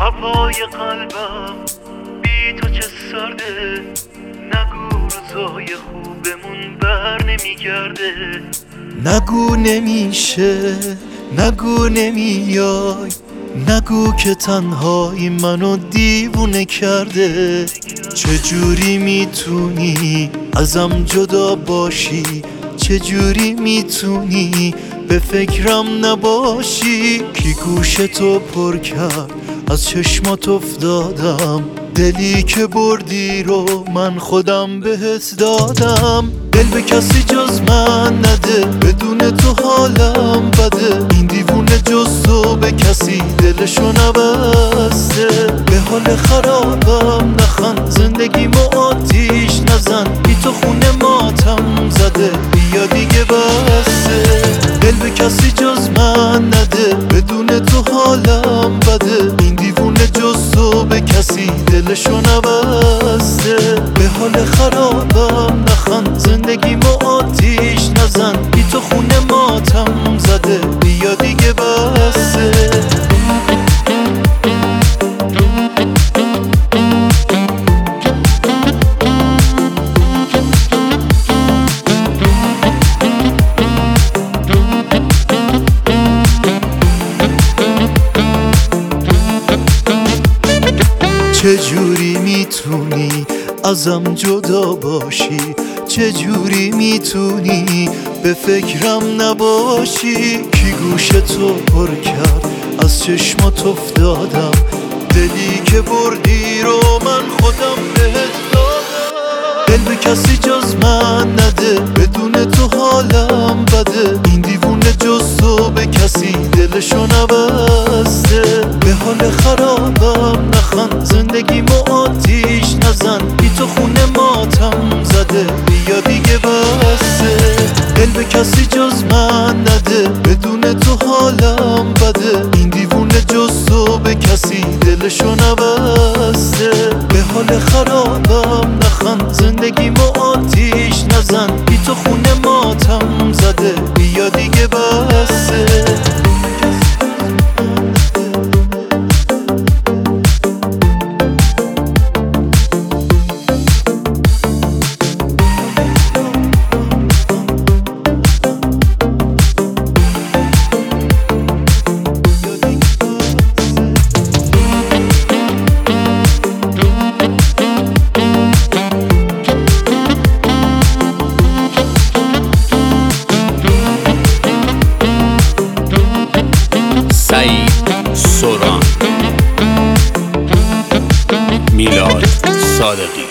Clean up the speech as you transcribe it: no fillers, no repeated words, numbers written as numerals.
هوای قلبم بی تو چه سرده، نگو روزای خوبمون بر نمیگرده. نگو نمیشه، نگو نمیای، نگو که تنهایی منو دیوونه کرده. چجوری میتونی ازم جدا باشی؟ چجوری میتونی به فکرم نباشی؟ کی گوشتو پر کرد از چشمات افتادم، دلی که بردی رو من خودم بهت دادم. دل به کسی جز من نده، بدون تو حالم بده. این دیوونه جز تو به کسی دلشو نبسته. به حال خرابم نخند، زندگیمو آتیش نزن. بی تو خونه ماتم زده، بیا دیگه بسته. دل به کسی جز من نده، بدون تو حالم بده. این دیوونه جز تو به کسی دلشو نبسته. به حال خرابم نخند، زندگیمو آتیش نزن. بی تو خونه ماتم زده، بیا دیگه بسته. چجوری میتونی ازم جدا باشی؟ چجوری میتونی به فکرم نباشی؟ کی گوشتو پر کرد از چشمات افتادم، دلی که بردی رو من خودم بهت دادم. دل به کسی جز من نده، بدون تو حالم بده. این دیوونه جز تو به کسی دلشو نبسته. به حال خرابم نخند، زندگیمو آتیش نزن. بی تو خونه ماتم زده، بیا دیگه بسته. دل به کسی جز من نده، بدون تو حالم بده. این دیوونه جز تو به کسی دلشو نبسته. به حال خرابم نخند، زندگیمو آتیش نزن. بی تو خونه ماتم زده، بیا دیگه بسته. سعید سوران، میلاد صادقی.